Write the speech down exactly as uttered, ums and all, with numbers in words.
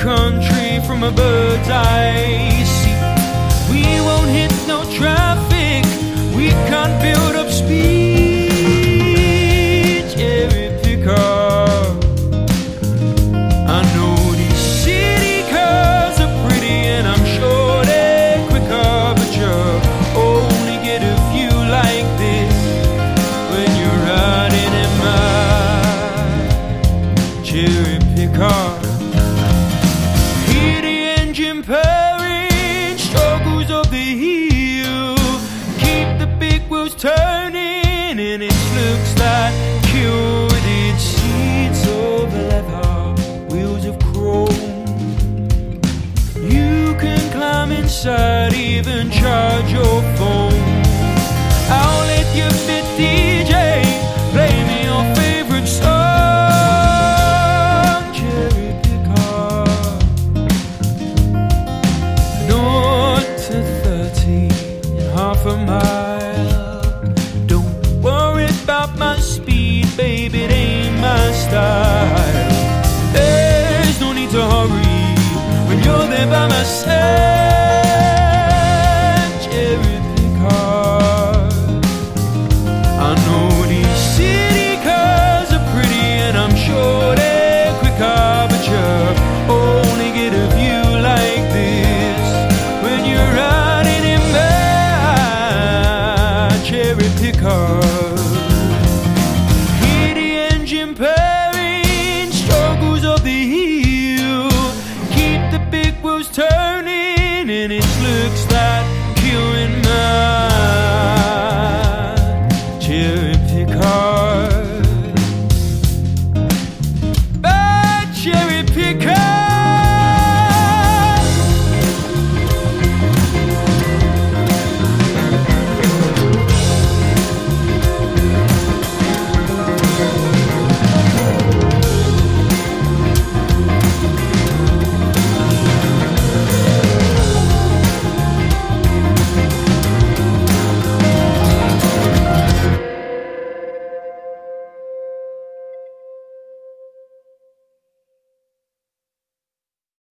country from a bird's eye seat. We won't hit no traffic, we can't build up speed. Cherry picker, I know these city cars are pretty and I'm sure they're quicker, but you only get a few like this when you're riding in my cherry picker. Hear the engine purring, struggles of the hill, keep the big wheels turning, and it looks like cured seats of leather, wheels of chrome. You can climb inside, even charge your phone. I'll let you fit D J, play me your favorite song. Cherry picker, naught to thirty in half a mile. Don't worry about my speed, baby, it ain't my style. There's no need to hurry when you're there by my side.